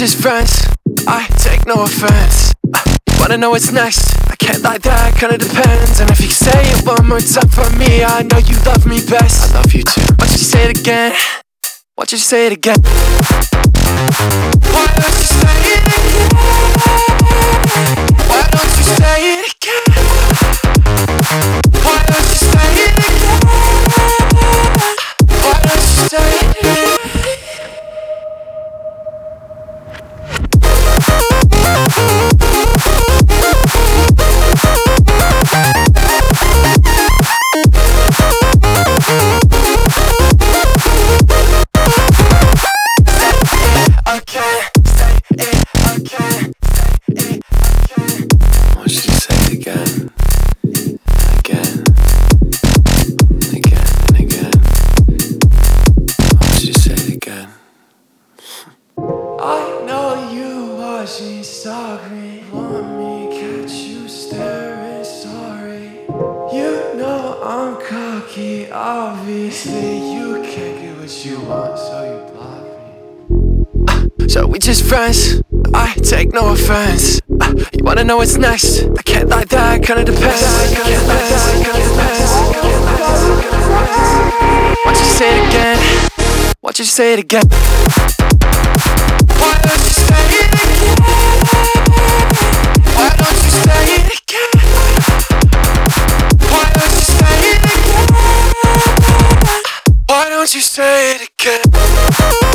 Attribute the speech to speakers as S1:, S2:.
S1: just friends, I take no offense. You wanna know what's next? I can't lie, that kinda depends. And if you say it one more time for me, I know you love me best. I love you too. Why don't you say it again? Why don't you say it again? Why don't you say it again? Why don't you say it again? Why don't you say it again? Why don't you say it again? Stalk me, want me, catch you staring, sorry. You know I'm cocky, obviously. You can't get what you want, so you block me. So we just friends, I take no offense. You wanna know what's next? I can't lie, that kinda depends. Why don't you say it again? Why don't you say it again? Why don't you say it again? Why don't you say it again? Why don't you say it again? Why don't you say it again?